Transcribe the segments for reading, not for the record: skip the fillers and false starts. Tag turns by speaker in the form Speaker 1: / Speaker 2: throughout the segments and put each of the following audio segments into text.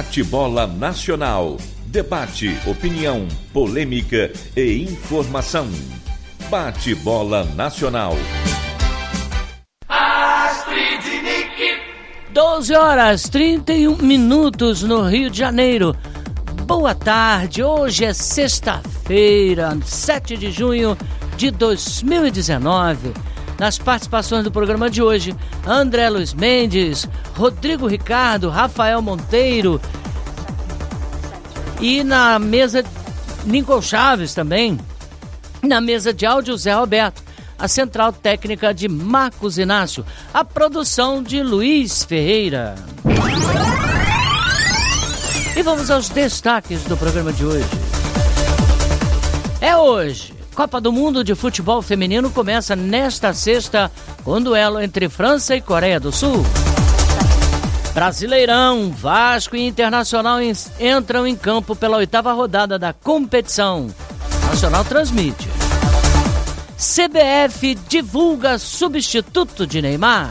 Speaker 1: Bate-bola Nacional. Debate, opinião, polêmica e informação. Bate-bola Nacional.
Speaker 2: 12h31 no Rio de Janeiro. Boa tarde, hoje é sexta-feira, 7 de junho de 2019. Nas participações do programa de hoje, André Luiz Mendes, Rodrigo Ricardo, Rafael Monteiro e na mesa, Lincoln Chaves também. Na mesa de áudio, Zé Roberto. A central técnica de Marcos Inácio. A produção de Luiz Ferreira. E vamos aos destaques do programa de hoje. É hoje. Copa do Mundo de Futebol Feminino começa nesta sexta com duelo entre França e Coreia do Sul. Brasileirão, Vasco e Internacional entram em campo pela 8ª rodada da competição. Nacional transmite. CBF divulga substituto de Neymar.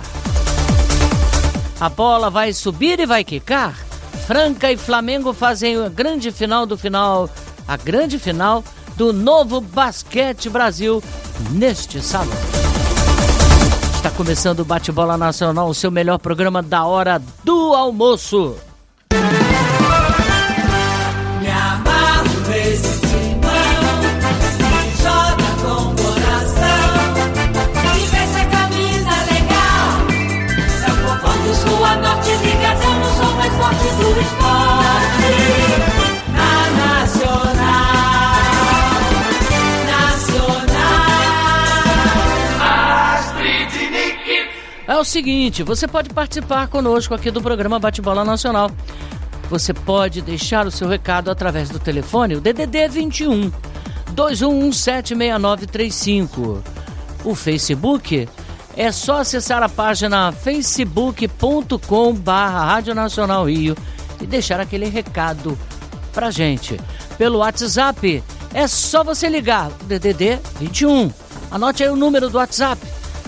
Speaker 2: A bola vai subir e vai quicar. Franca e Flamengo fazem a grande final do Novo Basquete Brasil neste sábado. Está começando o Bate-Bola Nacional, o seu melhor programa da hora do almoço.
Speaker 3: Me amarro nesse timão, que joga com coração, que veste a camisa legal. É o povão do Sul a Norte ligadão, no som mais forte do esporte. Na
Speaker 2: É o seguinte, você pode participar conosco aqui do programa Bate-Bola Nacional. Você pode deixar o seu recado através do telefone, o DDD 21 21176935. O Facebook é só acessar a página facebook.com/Rádio Nacional Rio e deixar aquele recado pra gente. Pelo WhatsApp é só você ligar, o DDD 21. Anote aí o número do WhatsApp.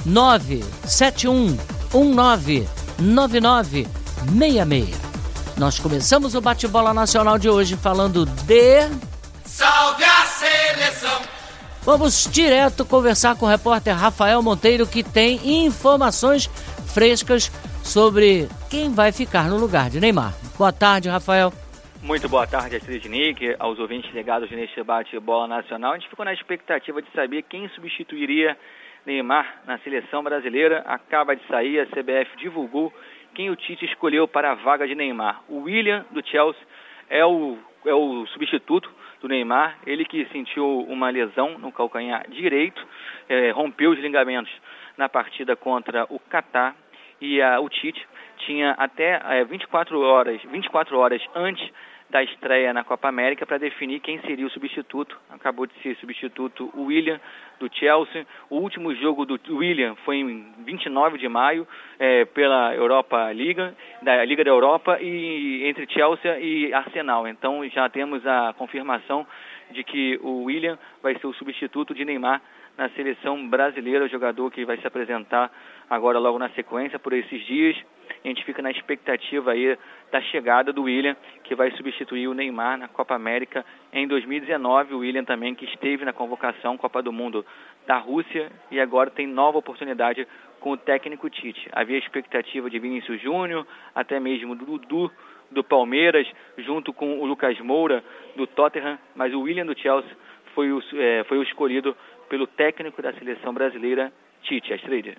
Speaker 2: 971199966. Nós começamos o Bate-Bola Nacional de hoje falando de...
Speaker 3: Salve a seleção!
Speaker 2: Vamos direto conversar com o repórter Rafael Monteiro, que tem informações frescas sobre quem vai ficar no lugar de Neymar. Boa tarde, Rafael.
Speaker 4: Muito boa tarde, Astrid Nick, aos ouvintes ligados neste Bate-Bola Nacional. A gente ficou na expectativa de saber quem substituiria Neymar na seleção brasileira. Acaba de sair, a CBF divulgou quem o Tite escolheu para a vaga de Neymar. O William, do Chelsea, é o substituto do Neymar. Ele que sentiu uma lesão no calcanhar direito, rompeu os ligamentos na partida contra o Catar, e o Tite tinha até 24 horas antes da estreia na Copa América para definir quem seria o substituto. Acabou de ser substituto o William, do Chelsea. O último jogo do William foi em 29 de maio, pela Europa Liga, da Liga da Europa, e entre Chelsea e Arsenal. Então já temos a confirmação de que o William vai ser o substituto de Neymar na seleção brasileira, o jogador que vai se apresentar agora logo na sequência por esses dias. A gente fica na expectativa aí da chegada do William, que vai substituir o Neymar na Copa América em 2019. O William também, que esteve na convocação Copa do Mundo da Rússia e agora tem nova oportunidade com o técnico Tite. Havia expectativa de Vinícius Júnior, até mesmo do Dudu, do Palmeiras, junto com o Lucas Moura, do Tottenham, mas o William do Chelsea foi o escolhido pelo técnico da seleção brasileira, Tite. Astrid.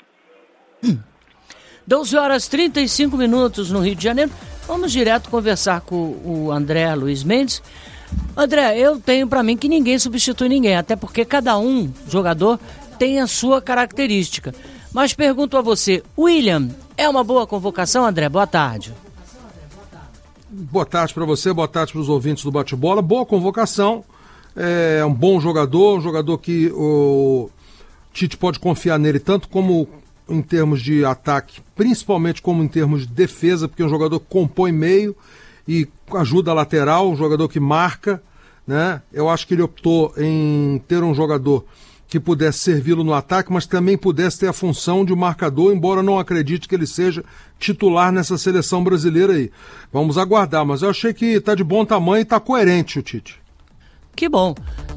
Speaker 2: 12h35 no Rio de Janeiro. Vamos direto conversar com o André Luiz Mendes. André, eu tenho para mim que ninguém substitui ninguém, até porque cada jogador tem a sua característica. Mas pergunto a você, William é uma boa convocação, André? Boa tarde.
Speaker 5: Boa tarde para você, boa tarde para os ouvintes do Bate-Bola. Boa convocação, é um bom jogador, um jogador que o Tite pode confiar nele, tanto como em termos de ataque, principalmente como em termos de defesa, porque é um jogador que compõe meio e ajuda a lateral, um jogador que marca, né? Eu acho que ele optou em ter um jogador que pudesse servi-lo no ataque, mas também pudesse ter a função de marcador, embora não acredite que ele seja titular nessa seleção brasileira aí. Vamos aguardar, mas eu achei que está de bom tamanho e está coerente o Tite.
Speaker 2: Que bom.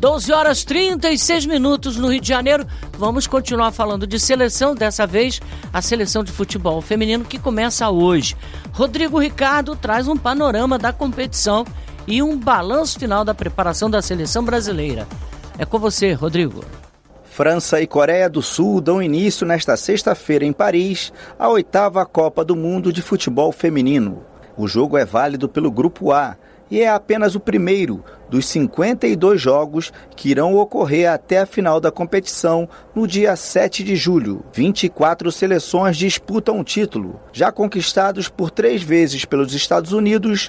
Speaker 2: 12h36 no Rio de Janeiro. Vamos continuar falando de seleção, dessa vez a seleção de futebol feminino que começa hoje. Rodrigo Ricardo traz um panorama da competição e um balanço final da preparação da seleção brasileira. É com você, Rodrigo.
Speaker 6: França e Coreia do Sul dão início nesta sexta-feira em Paris à 8ª Copa do Mundo de Futebol Feminino. O jogo é válido pelo Grupo A e é apenas o primeiro dos 52 jogos que irão ocorrer até a final da competição no dia 7 de julho. 24 seleções disputam o título, já conquistados por 3 vezes pelos Estados Unidos,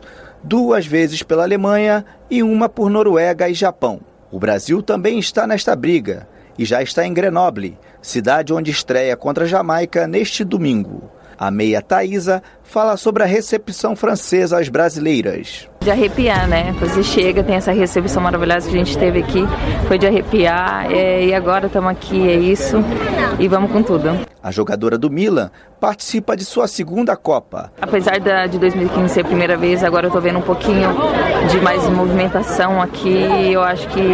Speaker 6: 2 vezes pela Alemanha e 1 por Noruega e Japão. O Brasil também está nesta briga e já está em Grenoble, cidade onde estreia contra a Jamaica neste domingo. A meia Thaísa fala sobre a recepção francesa às brasileiras.
Speaker 7: De arrepiar, né? Você chega, tem essa recepção maravilhosa que a gente teve aqui, foi de arrepiar, e agora estamos aqui, é isso, e vamos com tudo.
Speaker 6: A jogadora do Milan participa de sua segunda Copa.
Speaker 7: Apesar de 2015 ser a primeira vez, agora eu estou vendo um pouquinho de mais movimentação aqui, eu acho que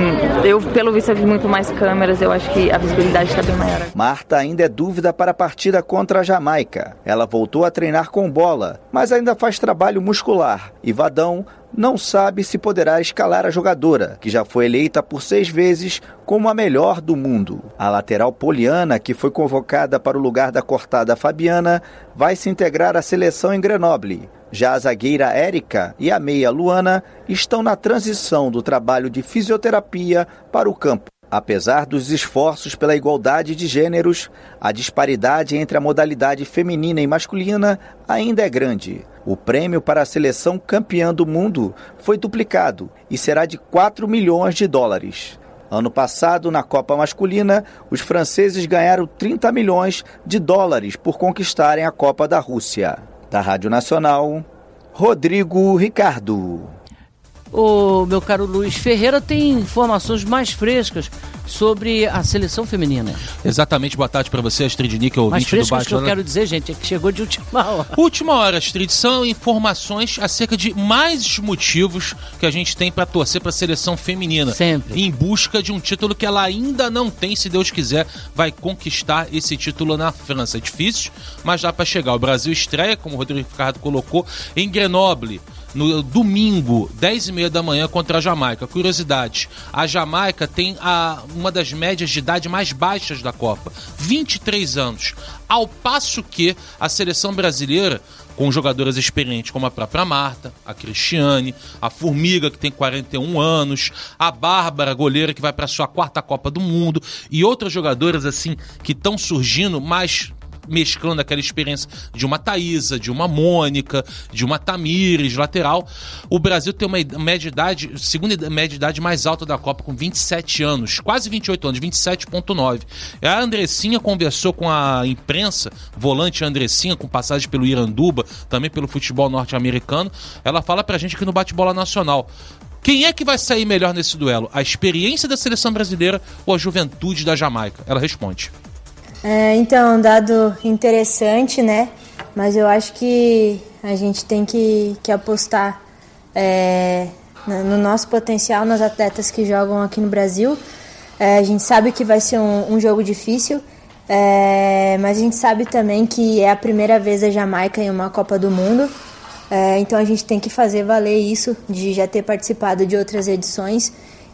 Speaker 7: eu pelo visto vi muito mais câmeras, eu acho que a visibilidade está bem maior.
Speaker 6: Marta ainda é dúvida para a partida contra a Jamaica. Ela voltou a treinar com bola, mas ainda faz trabalho muscular, e Vadão não sabe se poderá escalar a jogadora, que já foi eleita por 6 vezes como a melhor do mundo. A lateral Poliana, que foi convocada para o lugar da cortada Fabiana, vai se integrar à seleção em Grenoble. Já a zagueira Érica e a meia Luana estão na transição do trabalho de fisioterapia para o campo. Apesar dos esforços pela igualdade de gêneros, a disparidade entre a modalidade feminina e masculina ainda é grande. O prêmio para a seleção campeã do mundo foi duplicado e será de 4 milhões de dólares. Ano passado, na Copa Masculina, os franceses ganharam 30 milhões de dólares por conquistarem a Copa da Rússia. Da Rádio Nacional, Rodrigo Ricardo.
Speaker 2: O meu caro Luiz Ferreira tem informações mais frescas sobre a seleção feminina.
Speaker 8: Exatamente, boa tarde para você, Astrid Níquel, ouvinte do Bate.
Speaker 2: Que eu quero dizer, gente, é que chegou de última hora.
Speaker 8: Última hora, Astrid, são informações acerca de mais motivos que a gente tem para torcer para a seleção feminina.
Speaker 2: Sempre.
Speaker 8: Em busca de um título que ela ainda não tem, se Deus quiser, vai conquistar esse título na França. É difícil, mas dá para chegar. O Brasil estreia, como o Rodrigo Ricardo colocou, em Grenoble, no domingo, 10h30 da manhã, contra a Jamaica. Curiosidade, a Jamaica tem uma das médias de idade mais baixas da Copa, 23 anos, ao passo que a seleção brasileira, com jogadoras experientes como a própria Marta, a Cristiane, a Formiga, que tem 41 anos, a Bárbara, goleira, que vai para a sua 4ª Copa do Mundo, e outras jogadoras assim que estão surgindo mais mesclando aquela experiência de uma Thaísa, de uma Mônica, de uma Tamires, lateral. O Brasil tem uma média idade, segunda média idade mais alta da Copa, com 27 anos, quase 28 anos, 27,9. A Andressinha conversou com a imprensa, volante Andressinha, com passagem pelo Iranduba, também pelo futebol norte-americano. Ela fala pra gente aqui no Bate-Bola Nacional: quem é que vai sair melhor nesse duelo? A experiência da seleção brasileira ou a juventude da Jamaica? Ela responde.
Speaker 9: Então, um dado interessante, né? Mas eu acho que a gente tem que apostar no nosso potencial, nas atletas que jogam aqui no Brasil. A gente sabe que vai ser um jogo difícil, mas a gente sabe também que é a primeira vez a Jamaica em uma Copa do Mundo. Então a gente tem que fazer valer isso, de já ter participado de outras edições,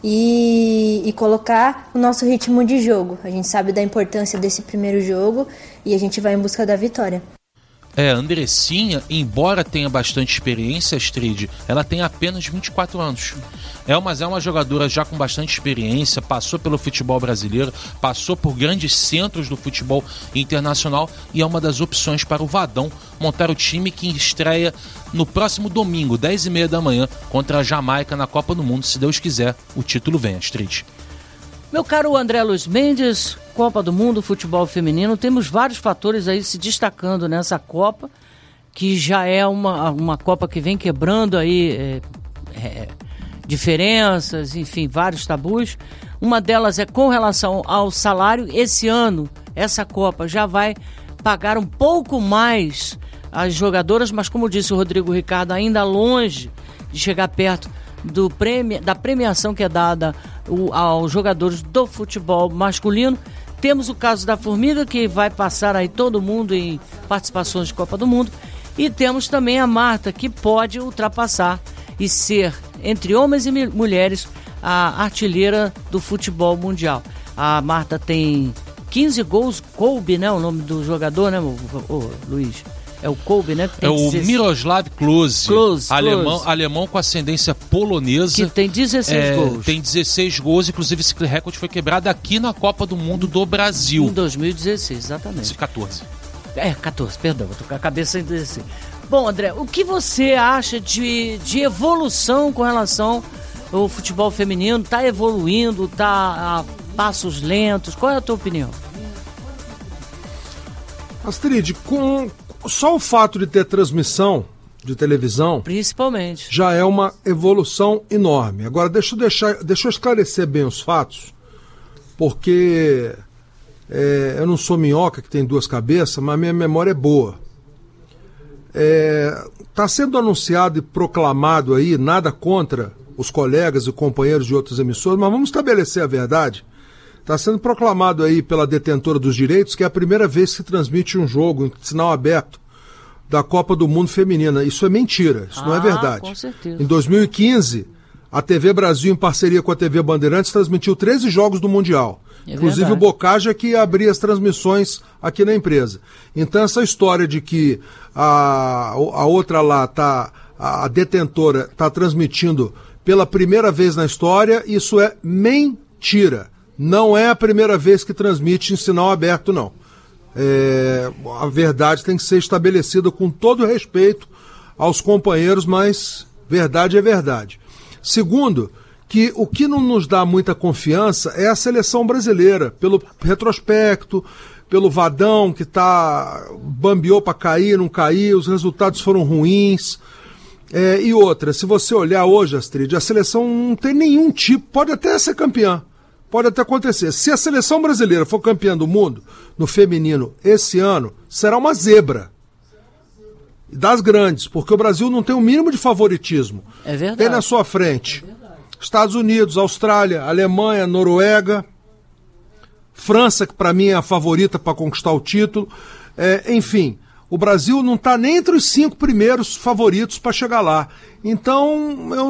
Speaker 9: e colocar o nosso ritmo de jogo. A gente sabe da importância desse primeiro jogo e a gente vai em busca da vitória.
Speaker 8: A Andressinha, embora tenha bastante experiência, Astrid, ela tem apenas 24 anos. Mas é uma jogadora já com bastante experiência, passou pelo futebol brasileiro, passou por grandes centros do futebol internacional e é uma das opções para o Vadão montar o time que estreia no próximo domingo, 10h30 da manhã, contra a Jamaica na Copa do Mundo. Se Deus quiser, o título vem, Astrid.
Speaker 2: Meu caro André Luiz Mendes, Copa do Mundo, futebol feminino, temos vários fatores aí se destacando nessa Copa, que já é uma Copa que vem quebrando aí diferenças, enfim, vários tabus. Uma delas é com relação ao salário. Esse ano, essa Copa já vai pagar um pouco mais as jogadoras, mas como disse o Rodrigo Ricardo, ainda longe de chegar perto da premiação que é dada aos jogadores do futebol masculino. Temos o caso da Formiga, que vai passar aí todo mundo em participações de Copa do Mundo. E temos também a Marta, que pode ultrapassar e ser, entre homens e mulheres, a artilheira do futebol mundial. A Marta tem 15 gols, Kolbe, né? O nome do jogador, né, o Luiz? É o Kolbe, né?
Speaker 8: É o Miroslav Klose. Alemão com ascendência polonesa.
Speaker 2: Que tem 16 gols.
Speaker 8: Tem 16 gols, inclusive esse recorde foi quebrado aqui na Copa do Mundo do Brasil.
Speaker 2: Em 2016, exatamente.
Speaker 8: 14.
Speaker 2: 14, perdão, eu tô com a cabeça em 16. Bom, André, o que você acha de evolução com relação ao futebol feminino? Tá evoluindo, tá a passos lentos? Qual é a tua opinião?
Speaker 5: Astrid, só o fato de ter transmissão de televisão,
Speaker 2: principalmente,
Speaker 5: já é uma evolução enorme. Agora, deixa eu esclarecer bem os fatos, porque eu não sou minhoca que tem duas cabeças, mas minha memória é boa. Está sendo anunciado e proclamado aí, nada contra os colegas e companheiros de outras emissoras, mas vamos estabelecer a verdade. Está sendo proclamado aí pela detentora dos direitos que é a primeira vez que se transmite um jogo em sinal aberto da Copa do Mundo Feminina. Isso é mentira, isso não é verdade.
Speaker 2: Com certeza.
Speaker 5: Em 2015, a TV Brasil, em parceria com a TV Bandeirantes, transmitiu 13 jogos do Mundial. Inclusive verdade. O Bocaja que abria as transmissões aqui na empresa. Então essa história de que a outra lá, a detentora, está transmitindo pela primeira vez na história, isso é mentira. Não é a primeira vez que transmite em sinal aberto, não. A verdade tem que ser estabelecida com todo respeito aos companheiros, mas verdade é verdade. Segundo, que o que não nos dá muita confiança é a seleção brasileira, pelo retrospecto, pelo Vadão, que bambeou para cair, não caiu, os resultados foram ruins. E outra, se você olhar hoje, Astrid, a seleção não tem nenhum tipo, pode até ser campeã. Pode até acontecer. Se a seleção brasileira for campeã do mundo no feminino esse ano, será uma zebra. Das grandes, porque o Brasil não tem o mínimo de favoritismo.
Speaker 2: É verdade.
Speaker 5: Tem na sua frente Estados Unidos, Austrália, Alemanha, Noruega, França, que para mim é a favorita para conquistar o título. Enfim, o Brasil não está nem entre os 5 primeiros favoritos para chegar lá. Então, eu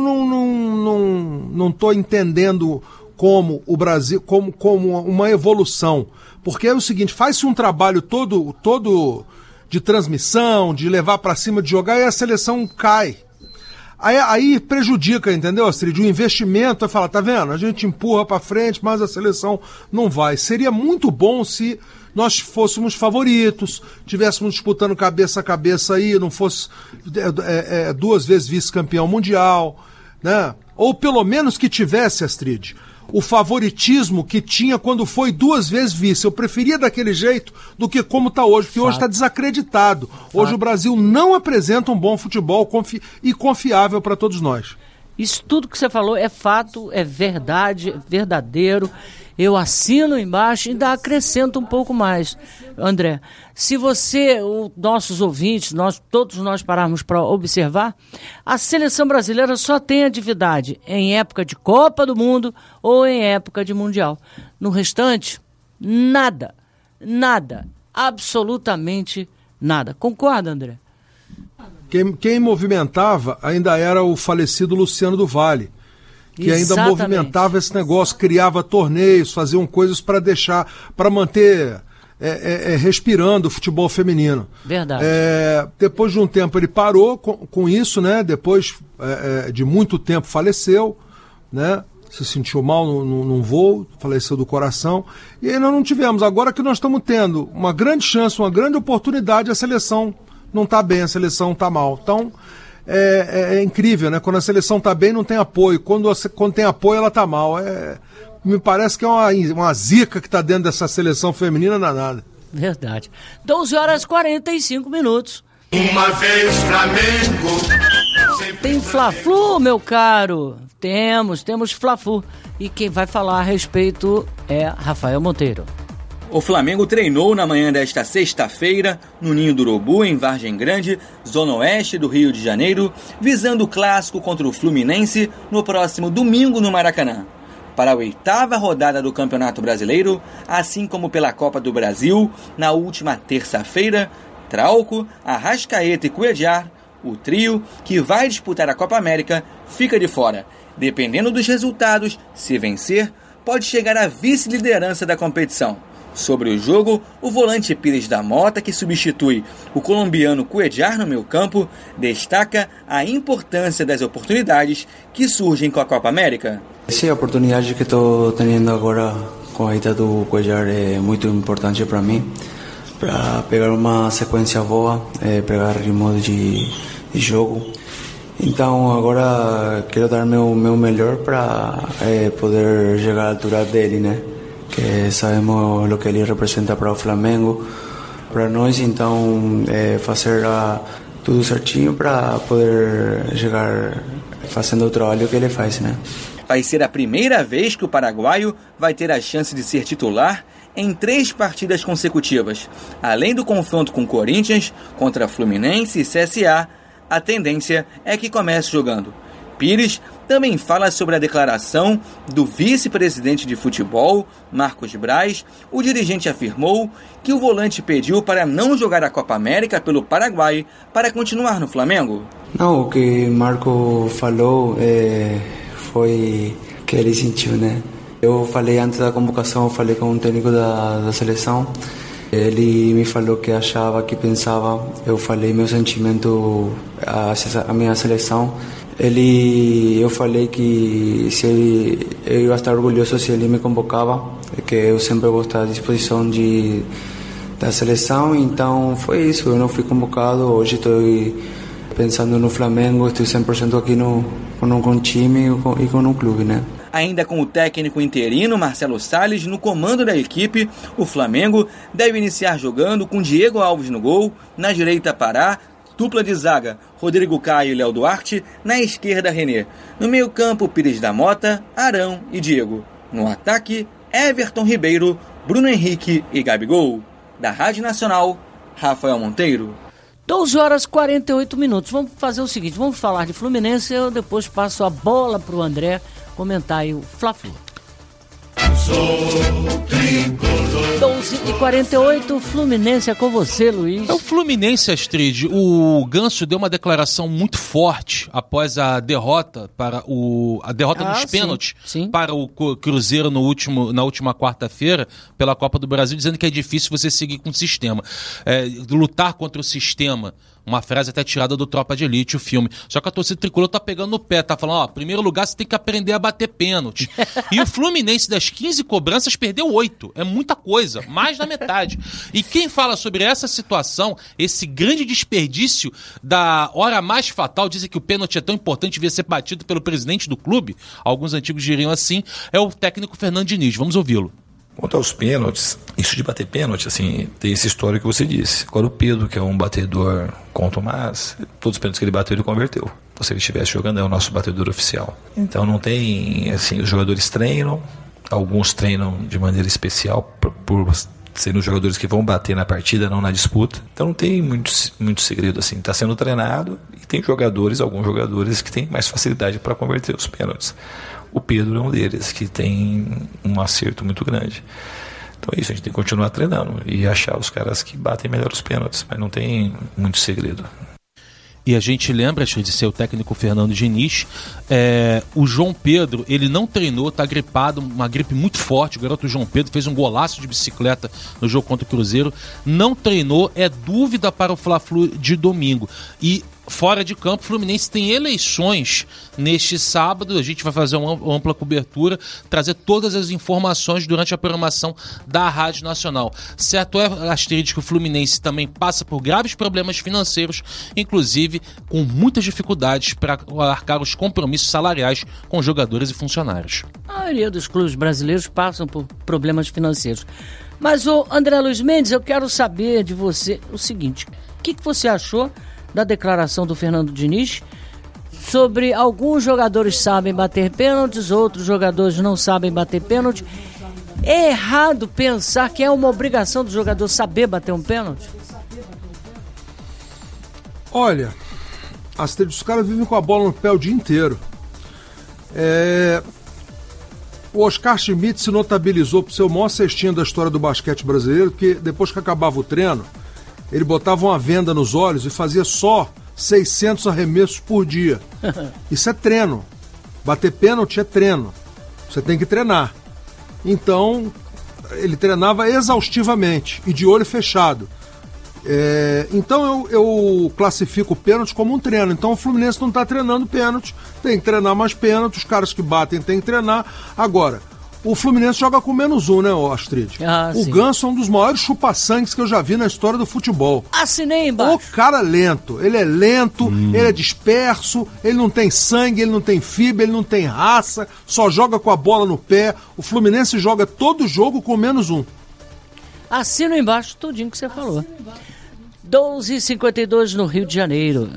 Speaker 5: não estou entendendo como o Brasil, como uma evolução. Porque é o seguinte, faz-se um trabalho todo de transmissão, de levar para cima, de jogar, e a seleção cai. Aí prejudica, entendeu, Astrid? O investimento é falar, tá vendo? A gente empurra para frente, mas a seleção não vai. Seria muito bom se nós fôssemos favoritos, tivéssemos disputando cabeça a cabeça aí, não fosse 2 vezes vice-campeão mundial, né? Ou pelo menos que tivesse, Astrid, o favoritismo que tinha quando foi 2 vezes vice. Eu preferia daquele jeito do que como está hoje, porque hoje está desacreditado. Hoje o Brasil não apresenta um bom futebol e confiável para todos nós.
Speaker 2: Isso tudo que você falou é fato, é verdade, é verdadeiro. Eu assino embaixo e ainda acrescento um pouco mais. André, se nossos ouvintes, todos nós pararmos para observar, a seleção brasileira só tem atividade em época de Copa do Mundo ou em época de Mundial. No restante, nada, absolutamente nada. Concorda, André?
Speaker 5: Quem movimentava ainda era o falecido Luciano do Vale, que ainda movimentava esse negócio, criava torneios, faziam coisas para manter respirando o futebol feminino.
Speaker 2: Verdade.
Speaker 5: Depois de um tempo ele parou com isso, né? Depois de muito tempo faleceu, né? Se sentiu mal num voo, faleceu do coração, e aí nós não tivemos. Agora que nós estamos tendo uma grande chance, uma grande oportunidade, a seleção não está bem, a seleção está mal. Então, é incrível, né? Quando a seleção está bem, não tem apoio. Quando tem apoio, ela está mal. Me parece que é uma zica que está dentro dessa seleção feminina danada.
Speaker 2: Verdade. 12h45.
Speaker 3: Uma vez Flamengo.
Speaker 2: Tem Fla-Flu, meu caro. Temos Fla-Flu. E quem vai falar a respeito é Rafael Monteiro.
Speaker 10: O Flamengo treinou na manhã desta sexta-feira no Ninho do Urubu, em Vargem Grande, zona oeste do Rio de Janeiro, visando o clássico contra o Fluminense no próximo domingo no Maracanã. Para a 8ª rodada do Campeonato Brasileiro, assim como pela Copa do Brasil, na última terça-feira, Trauco, Arrascaeta e Cuéllar, o trio que vai disputar a Copa América, fica de fora. Dependendo dos resultados, se vencer, pode chegar à vice-liderança da competição. Sobre o jogo, o volante Pires da Mota, que substitui o colombiano Cuéllar no meio-campo, destaca a importância das oportunidades que surgem com a Copa América.
Speaker 11: Essa oportunidade que estou tendo agora com a ida do Cuéllar é muito importante para mim, para pegar uma sequência boa, pegar ritmo de jogo. Então agora quero dar meu melhor para poder chegar à altura dele, né? Que sabemos o que ele representa para o Flamengo, para nós, então fazer tudo certinho para poder chegar fazendo o trabalho que ele faz, né?
Speaker 10: Vai ser a primeira vez que o paraguaio vai ter a chance de ser titular em 3 partidas consecutivas. Além do confronto com o Corinthians, contra Fluminense e CSA, a tendência é que comece jogando. Pires também fala sobre a declaração do vice-presidente de futebol, Marcos Braz. O dirigente afirmou que o volante pediu para não jogar a Copa América pelo Paraguai para continuar no Flamengo.
Speaker 11: Não, o que Marco falou foi que ele sentiu, né? Eu falei antes da convocação, eu falei com um técnico da seleção. Ele me falou que achava, que pensava. Eu falei meu sentimento a minha seleção. Eu falei que eu ia estar orgulhoso se ele me convocava, que eu sempre vou estar à disposição da seleção. Então foi isso, eu não fui convocado. Hoje estou pensando no Flamengo, estou 100% aqui com o time e com o clube, né?
Speaker 10: Ainda com o técnico interino Marcelo Salles no comando da equipe, o Flamengo deve iniciar jogando com Diego Alves no gol, na direita Pará, dupla de zaga Rodrigo Caio e Léo Duarte, na esquerda René. No meio-campo, Pires da Mota, Arão e Diego. No ataque, Everton Ribeiro, Bruno Henrique e Gabigol. Da Rádio Nacional, Rafael Monteiro.
Speaker 2: 12h48. Vamos fazer o seguinte, vamos falar de Fluminense, eu depois passo a bola para o André comentar aí o Fla-Flu. 12h48, Fluminense é com você, Luiz.
Speaker 8: É o Fluminense, Astrid. O Ganso deu uma declaração muito forte após a derrota nos pênaltis para o Cruzeiro na última quarta-feira pela Copa do Brasil, dizendo que é difícil você seguir com o sistema. Lutar contra o sistema. Uma frase até tirada do Tropa de Elite, o filme. Só que a torcida tricolor tá pegando no pé, tá falando, primeiro lugar você tem que aprender a bater pênalti. E o Fluminense das 15 cobranças perdeu 8. É muita coisa, mais da metade. E quem fala sobre essa situação, esse grande desperdício da hora mais fatal, dizem que o pênalti é tão importante, devia ser batido pelo presidente do clube, alguns antigos diriam assim, é o técnico Fernando Diniz. Vamos ouvi-lo.
Speaker 12: Quanto aos pênaltis, isso de bater pênalti, assim, tem essa história que você disse. Agora o Pedro, que é um batedor com o Tomás, todos os pênaltis que ele bateu, ele converteu. Então, se ele estivesse jogando, é o nosso batedor oficial. Então não tem, assim, os jogadores treinam, alguns treinam de maneira especial por serem os jogadores que vão bater na partida, não na disputa. Então não tem muito segredo, assim, está sendo treinado e tem alguns jogadores que têm mais facilidade para converter os pênaltis. O Pedro é um deles, que tem um acerto muito grande. Então é isso, a gente tem que continuar treinando e achar os caras que batem melhor os pênaltis, mas não tem muito segredo.
Speaker 8: E a gente lembra, de ser o técnico Fernando Diniz, o João Pedro, ele não treinou, tá gripado, uma gripe muito forte. O garoto João Pedro fez um golaço de bicicleta no jogo contra o Cruzeiro, não treinou, é dúvida para o Fla-Flu de domingo. E fora de campo, o Fluminense tem eleições neste sábado. A gente vai fazer uma ampla cobertura, trazer todas as informações durante a programação da Rádio Nacional. Certo é, Astrid, que o Fluminense também passa por graves problemas financeiros, inclusive com muitas dificuldades para arcar os compromissos salariais com jogadores e funcionários.
Speaker 2: A maioria dos clubes brasileiros passam por problemas financeiros. Mas, André Luiz Mendes, eu quero saber de você o seguinte: o que você achou da declaração do Fernando Diniz sobre alguns jogadores sabem bater pênaltis, outros jogadores não sabem bater pênalti. É errado pensar que é uma obrigação do jogador saber bater um pênalti?
Speaker 5: Olha, os caras vivem com a bola no pé o dia inteiro. O Oscar Schmidt se notabilizou por ser o maior cestinho da história do basquete brasileiro, porque depois que acabava o treino, ele botava uma venda nos olhos e fazia só 600 arremessos por dia. Isso é treino. Bater pênalti é treino. Você tem que treinar. Então, ele treinava exaustivamente e de olho fechado. Então eu classifico o pênalti como um treino. Então o Fluminense não está treinando pênalti, tem que treinar mais pênalti, os caras que batem tem que treinar. Agora, o Fluminense joga com -1, né, Astrid? O
Speaker 2: sim.
Speaker 5: Ganso é um dos maiores chupa-sangues que eu já vi na história do futebol.
Speaker 2: Assinei embaixo.
Speaker 5: O cara lento, ele é lento, ele é disperso, ele não tem sangue, ele não tem fibra, ele não tem raça, só joga com a bola no pé. O Fluminense joga todo jogo com -1.
Speaker 2: Assina embaixo tudinho que você falou. 12h52 no Rio de Janeiro.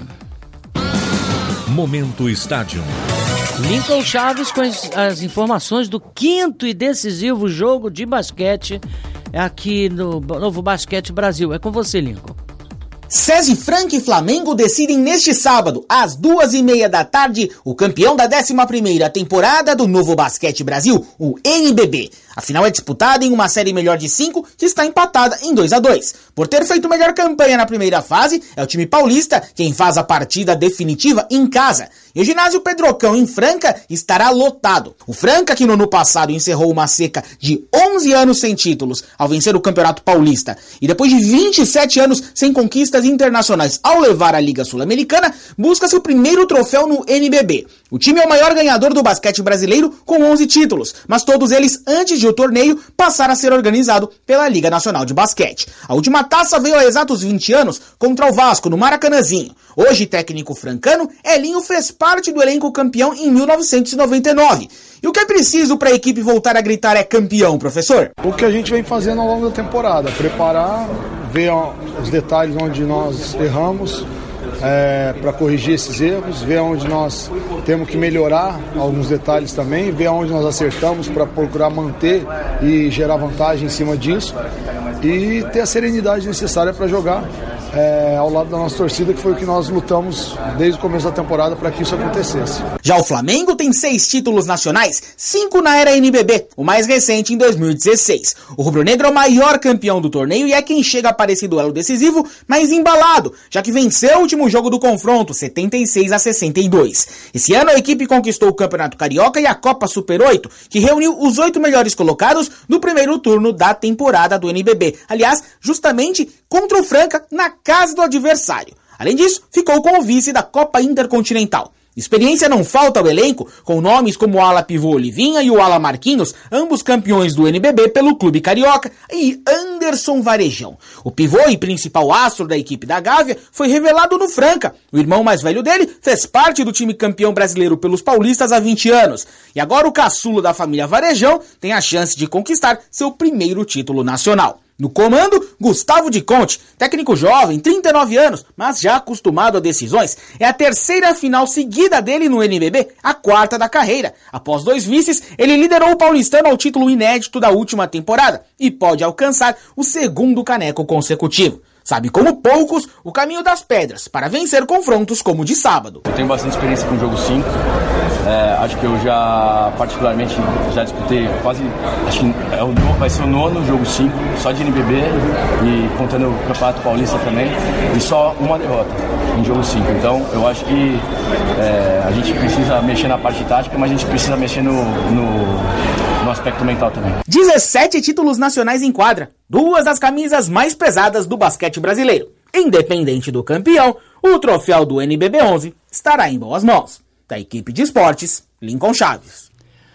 Speaker 1: Momento Estádio.
Speaker 2: Lincoln Chaves com as informações do 5º e decisivo jogo de basquete aqui no Novo Basquete Brasil. É com você, Lincoln.
Speaker 13: SESI Franca e Flamengo decidem neste sábado, às 2h30 da tarde, o campeão da 11ª temporada do Novo Basquete Brasil, o NBB. A final é disputada em uma série melhor de 5 que está empatada em 2-2. Por ter feito melhor campanha na primeira fase, é o time paulista quem faz a partida definitiva em casa. E o ginásio Pedrocão em Franca estará lotado. O Franca, que no ano passado encerrou uma seca de 11 anos sem títulos ao vencer o Campeonato Paulista e depois de 27 anos sem conquistas internacionais ao levar a Liga Sul-Americana, busca seu primeiro troféu no NBB. O time é o maior ganhador do basquete brasileiro com 11 títulos, mas todos eles antes de o torneio passar a ser organizado pela Liga Nacional de Basquete. A última taça veio há exatos 20 anos contra o Vasco no Maracanãzinho. Hoje técnico francano, Elinho fez parte do elenco campeão em 1999. E o que é preciso para a equipe voltar a gritar é campeão, professor?
Speaker 14: O que a gente vem fazendo ao longo da temporada, preparar, ver os detalhes onde nós erramos, para corrigir esses erros, ver onde nós temos que melhorar alguns detalhes também, ver onde nós acertamos para procurar manter e gerar vantagem em cima disso e ter a serenidade necessária para jogar ao lado da nossa torcida, que foi o que nós lutamos desde o começo da temporada para que isso acontecesse.
Speaker 13: Já o Flamengo tem 6 títulos nacionais, 5 na era NBB, o mais recente em 2016. O rubro-negro é o maior campeão do torneio e é quem chega para esse duelo decisivo mais embalado, já que venceu o último jogo do confronto, 76-62. Esse ano a equipe conquistou o Campeonato Carioca e a Copa Super 8, que reuniu os 8 melhores colocados do primeiro turno da temporada do NBB. Aliás, justamente contra o Franca, na casa do adversário. Além disso, ficou com o vice da Copa Intercontinental. Experiência não falta ao elenco, com nomes como o ala pivô Olivinha e o ala Marquinhos, ambos campeões do NBB pelo Clube Carioca, e Anderson Varejão. O pivô e principal astro da equipe da Gávea foi revelado no Franca. O irmão mais velho dele fez parte do time campeão brasileiro pelos paulistas há 20 anos. E agora o caçulo da família Varejão tem a chance de conquistar seu primeiro título nacional. No comando, Gustavo de Conte, técnico jovem, 39 anos, mas já acostumado a decisões. É a 3ª final seguida dele no NBB, a 4ª da carreira. Após 2 vices, ele liderou o paulistano ao título inédito da última temporada e pode alcançar o 2º caneco consecutivo. Sabe como poucos o caminho das pedras para vencer confrontos como o de sábado.
Speaker 15: Eu tenho bastante experiência com o jogo 5. Acho que eu já, particularmente, já disputei quase, acho que vai ser o 9º jogo 5, só de NBB, e contando o Campeonato Paulista também, e só uma derrota em jogo 5. Então, eu acho que a gente precisa mexer na parte tática, mas a gente precisa mexer no aspecto mental também.
Speaker 13: 17 títulos nacionais em quadra, 2 das camisas mais pesadas do basquete brasileiro. Independente do campeão, o troféu do NBB 11 estará em boas mãos. Da equipe de esportes, Lincoln Chaves.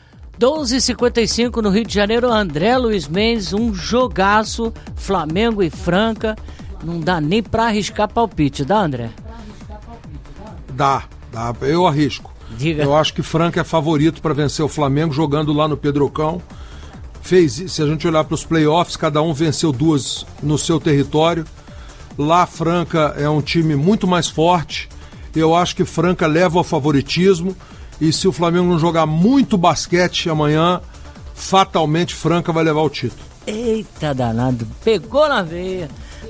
Speaker 2: 12h55 no Rio de Janeiro, André Luiz Mendes, um jogaço, Flamengo e Franca. Não dá nem pra arriscar palpite, dá, André?
Speaker 5: Dá, eu arrisco.
Speaker 2: Diga.
Speaker 5: Eu acho que Franca é favorito para vencer o Flamengo jogando lá no Pedrocão. Se a gente olhar para os playoffs, cada um venceu 2 no seu território. Lá Franca é um time muito mais forte Eu acho que Franca leva ao favoritismo e se o Flamengo não jogar muito basquete amanhã, fatalmente Franca vai levar o título.
Speaker 2: Eita danado, pegou na veia.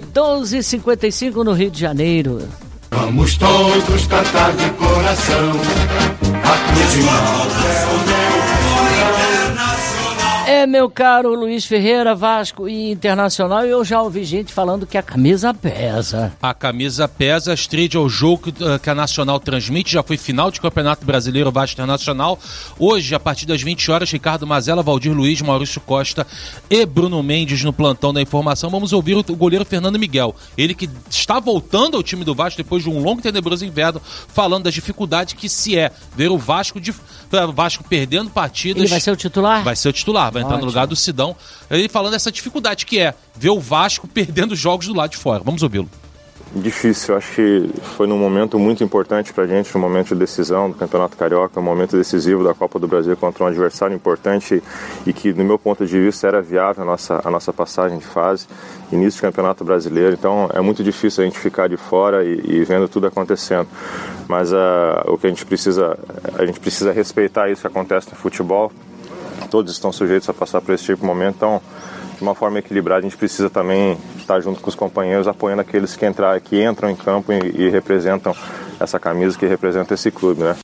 Speaker 2: 12h55 no Rio de Janeiro.
Speaker 3: Vamos todos cantar de coração. A cruz de Malta é o meu Internacional.
Speaker 2: É, meu caro Luiz Ferreira, Vasco e Internacional, eu já ouvi gente falando que a camisa pesa.
Speaker 8: A camisa pesa, Astrid, é o jogo que a Nacional transmite, já foi final de Campeonato Brasileiro Vasco Internacional. Hoje, a partir das 20 horas, Ricardo Mazella, Valdir Luiz, Maurício Costa e Bruno Mendes no plantão da informação. Vamos ouvir o goleiro Fernando Miguel, ele que está voltando ao time do Vasco depois de um longo e tenebroso inverno, falando das dificuldades que se é ver o Vasco perdendo partidas.
Speaker 2: Ele vai ser o titular?
Speaker 8: Vai ser o titular, vai entrar no lugar do Sidão. Ele falando dessa dificuldade que é ver o Vasco perdendo jogos do lado de fora. Vamos ouvi-lo.
Speaker 16: Difícil, acho que foi num momento muito importante pra gente, no momento de decisão do Campeonato Carioca, um momento decisivo da Copa do Brasil contra um adversário importante e que, do meu ponto de vista, era viável a nossa passagem de fase, início de Campeonato Brasileiro, então é muito difícil a gente ficar de fora e vendo tudo acontecendo, mas o que a gente precisa respeitar isso que acontece no futebol, todos estão sujeitos a passar por esse tipo de momento, então de uma forma equilibrada a gente precisa também estar junto com os companheiros, apoiando aqueles que entram em campo e representam essa camisa, que representa esse clube, né?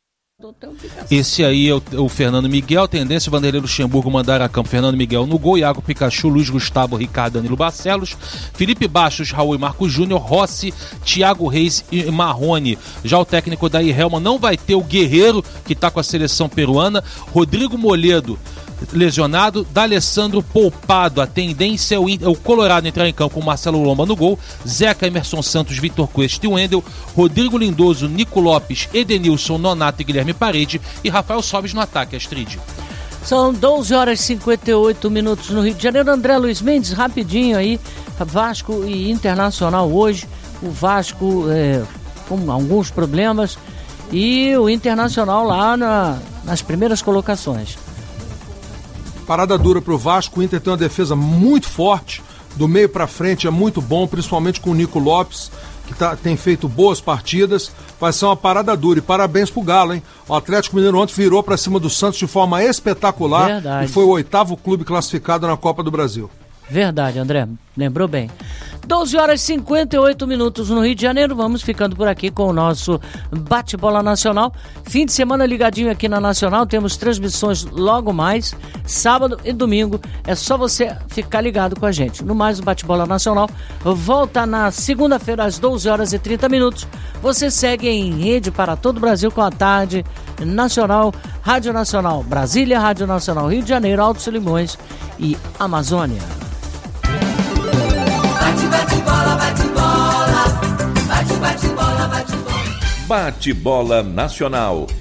Speaker 8: Esse aí é o Fernando Miguel, tendência Vanderlei Luxemburgo mandar a campo Fernando Miguel no gol, Iago Pikachu, Luiz Gustavo, Ricardo Danilo Barcelos, Felipe Bastos, Raul e Marcos Júnior, Rossi, Thiago Reis e Marrone. Já o técnico Daí Helman não vai ter o Guerreiro, que está com a seleção peruana, Rodrigo Moledo lesionado, D'Alessandro poupado. A tendência é o Colorado entrar em campo com Marcelo Lomba no gol, Zeca, Emerson Santos, Vitor Cuesta e Wendel, Rodrigo Lindoso, Nico Lopes, Edenilson, Nonato e Guilherme Parede e Rafael Sobis no ataque. Astrid.
Speaker 2: São 12h58 no Rio de Janeiro. André Luiz Mendes, rapidinho aí, Vasco e Internacional hoje. O Vasco com alguns problemas e o Internacional lá nas primeiras colocações.
Speaker 5: Parada dura para o Vasco. O Inter tem uma defesa muito forte, do meio para frente é muito bom, principalmente com o Nico Lopes, que tem feito boas partidas. Vai ser uma parada dura e parabéns pro Galo, hein? O Atlético Mineiro ontem virou para cima do Santos de forma espetacular.
Speaker 2: Verdade.
Speaker 5: E foi o 8º clube classificado na Copa do Brasil.
Speaker 2: Verdade, André, lembrou bem. 12h58 no Rio de Janeiro. Vamos ficando por aqui com o nosso Bate-Bola Nacional. Fim de semana ligadinho aqui na Nacional. Temos transmissões logo mais, sábado e domingo. É só você ficar ligado com a gente. No mais, o Bate-Bola Nacional volta na segunda-feira às 12h30. Você segue em rede para todo o Brasil com a Tarde Nacional, Rádio Nacional Brasília, Rádio Nacional Rio de Janeiro, Altos e Limões e Amazônia.
Speaker 1: Bate-bola Nacional,